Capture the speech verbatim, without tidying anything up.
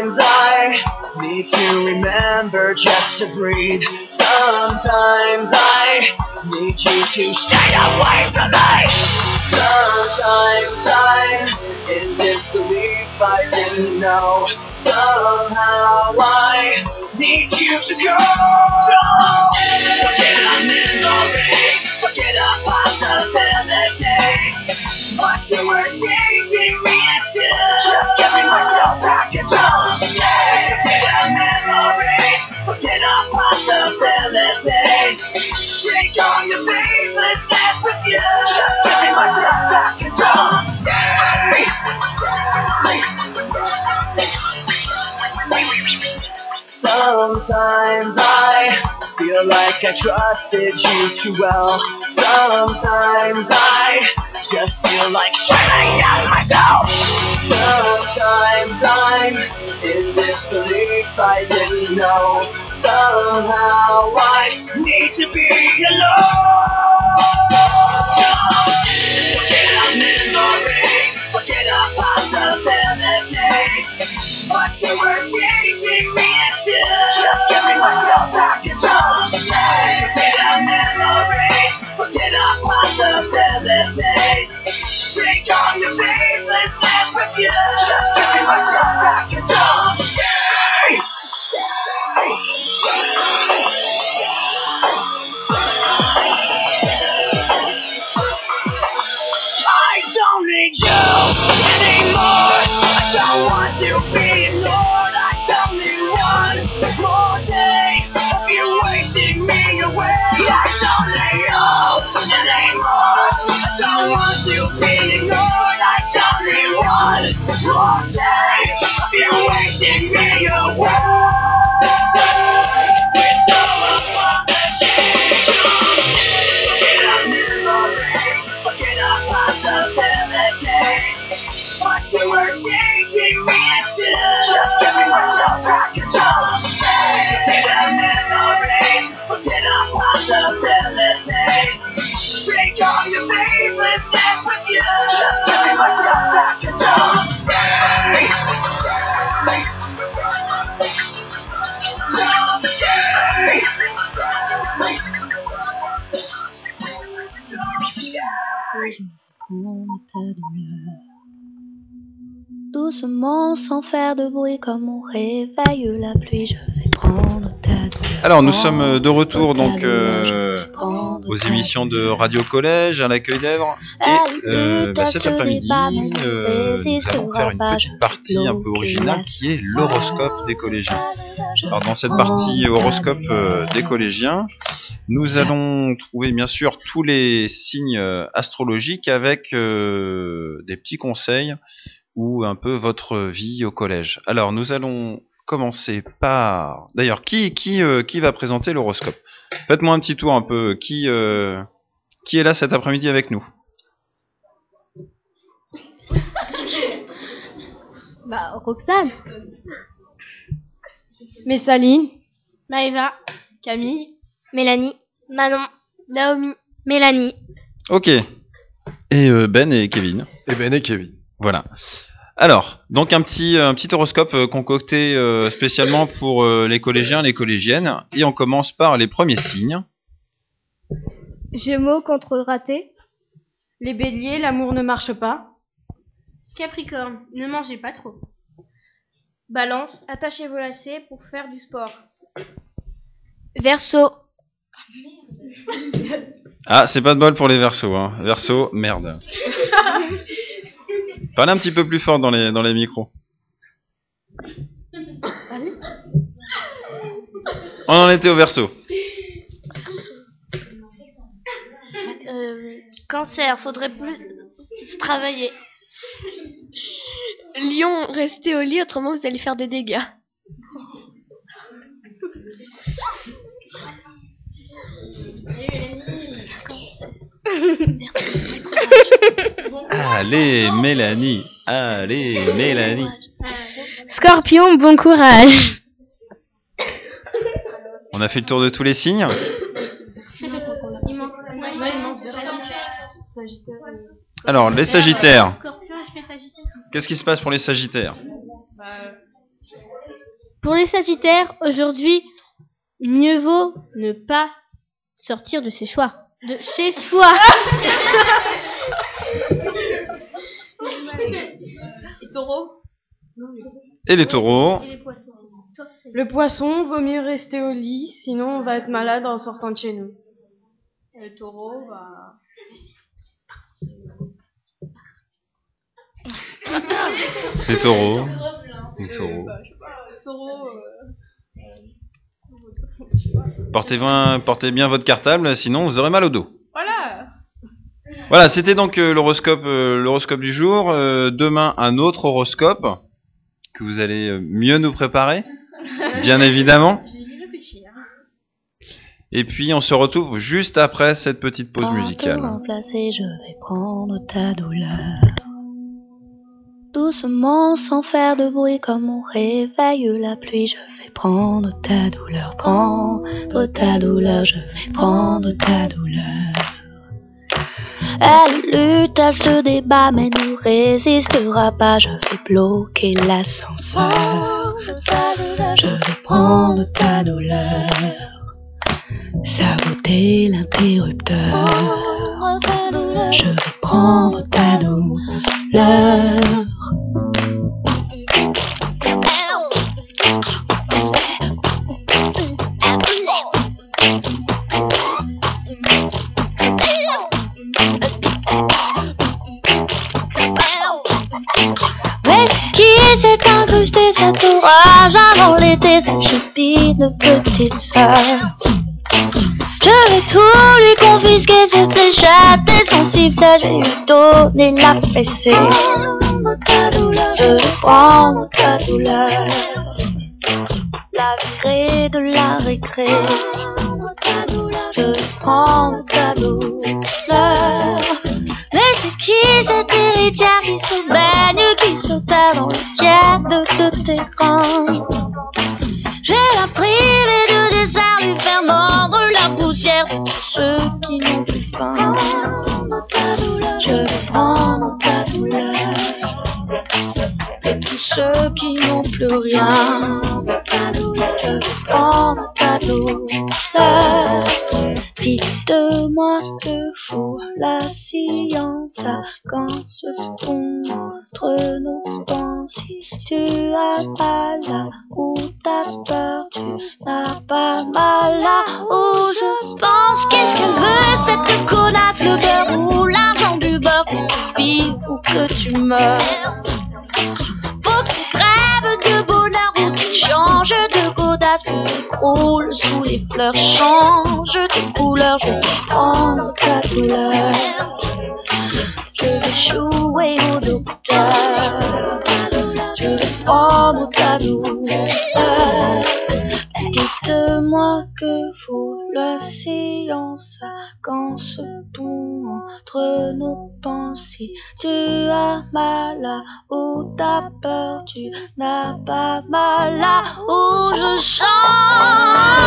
Sometimes I need to remember just to breathe. Sometimes I need you to stay away from me. Sometimes I'm in disbelief, I didn't know. Somehow I need you to go. Don't forget our memories, forget our possibilities. But you were changing reactions. Just giving myself back control. Forget our memories, forget our possibilities. Drink all your veins, let's dance with you. Just giving myself back control. Stay, sometimes I feel like I trusted you too well. Sometimes I just feel like shutting down myself. Sometimes I'm in disbelief, I didn't know. Somehow I need to be alone. Just forget our memories, forget our possibilities. But you were changing reactions. Just giving myself back control. Forget our memories, forget our possibilities. Drink all your veins, let's dance with you. Just giving myself back control. Stay, I don't need you anymore. I don't want to be ignored. I don't need one more day of you wasting me away. I don't need you anymore. I don't want to be ignored. I don't need one more day of you wasting me away. With no apologies, forget our memories, forget our possibilities. But you were changing reactions. Just giving myself back control. Forget our memories, forget our possibilities. Drink all your veins, let's dance with you. Just giving myself back control. Stay, don't stay. Doucement, sans faire de bruit, comme on réveille la pluie, je vais prendre ta douleur. Alors nous sommes de retour donc euh, aux émissions de Radio Collège, à l'accueil d'Èvre, et euh, bah, cet après-midi euh, nous allons faire une petite partie un peu originale qui est l'horoscope des collégiens. Alors dans cette partie horoscope euh, des collégiens, nous allons trouver bien sûr tous les signes astrologiques avec euh, des petits conseils ou un peu votre vie au collège. Alors nous allons commencer par... D'ailleurs, qui qui euh, qui va présenter l'horoscope? Faites-moi un petit tour un peu. Qui euh, qui est là cet après-midi avec nous? Bah, Roxane. Messaline, Maëva. Camille. Mélanie. Manon. Naomi. Mélanie. Ok. Et euh, Ben et Kevin. Et Ben et Kevin. Voilà. Alors, donc un petit un petit horoscope euh, concocté euh, spécialement pour euh, les collégiens, les collégiennes, et on commence par les premiers signes. Gémeaux, contrôle raté. Les béliers, l'amour ne marche pas. Capricorne. Ne mangez pas trop. Balance. Attachez vos lacets pour faire du sport. Verseau. Ah, c'est pas de bol pour les Verseaux, hein. Verseau, merde. Parlez un petit peu plus fort dans les dans les micros. On en était au Verseau. Euh, cancer, faudrait plus travailler. Lion, restez au lit, autrement vous allez faire des dégâts. Allez, Mélanie. Allez, Mélanie. Scorpion, bon courage. On a fait le tour de tous les signes. Alors, les Sagittaires. Qu'est-ce qui se passe pour les Sagittaires? Pour les Sagittaires, aujourd'hui, mieux vaut ne pas sortir de ses choix. De chez soi. Et taureau? Et les taureaux. Le poisson, vaut mieux rester au lit, sinon on va être malade en sortant de chez nous. Et le taureau, bah... Les taureaux. Les taureaux. Le taureau... Portez bien, portez bien votre cartable, sinon vous aurez mal au dos. Voilà. Voilà, c'était donc euh, l'horoscope, euh, l'horoscope du jour. Euh, demain, un autre horoscope que vous allez euh, mieux nous préparer, bien évidemment. Et puis, on se retrouve juste après cette petite pause musicale. Pour te remplacer, je vais prendre ta douleur. Doucement, sans faire de bruit, comme on réveille la pluie, je vais prendre ta douleur, prendre ta douleur, je vais prendre ta douleur. Elle lutte, elle se débat, mais ne résistera pas, je vais bloquer l'ascenseur. Je vais prendre ta douleur, saboter l'interrupteur. Je vais prendre ta douleur. Mais qui s'est incrusté cet orage avant l'été, cette chupine petite sœur? Je vais tout lui confisquer, ses fléchettes et son sifflet, je vais lui donner la fessée. Je vais prendre ta douleur, la virer de la récré. Je vais prendre ta douleur. Mais c'est qui cette héritière qui se baigne, qui se tait dans le tiède de tes reins? Je vais la priver de dessert, lui faire mordre la poussière de tous ceux qui n'ont plus faim. Je vais prendre ta douleur de tous ceux qui n'ont plus rien. Je vais prendre ta douleur. Dites-moi que fout la science quand se fond entre nos pensées. Si tu as mal là où t'as peur, tu n'as pas mal là où je pense. Qu'est-ce qu'elle veut cette connasse, le beurre ou l'argent du beurre, que tu vis ou que tu meurs? Faut que tu crèves de bonheur ou tu changes de godasse, que tu croules sous les fleurs, change de couleur. Je vais prendre ta douleur, je vais jouer au docteur. Je vais prendre ta douleur. Dites-moi que vaut la science quand se pond entre nos pensées. Tu as mal là où t'as peur, tu n'as pas mal là où je chante.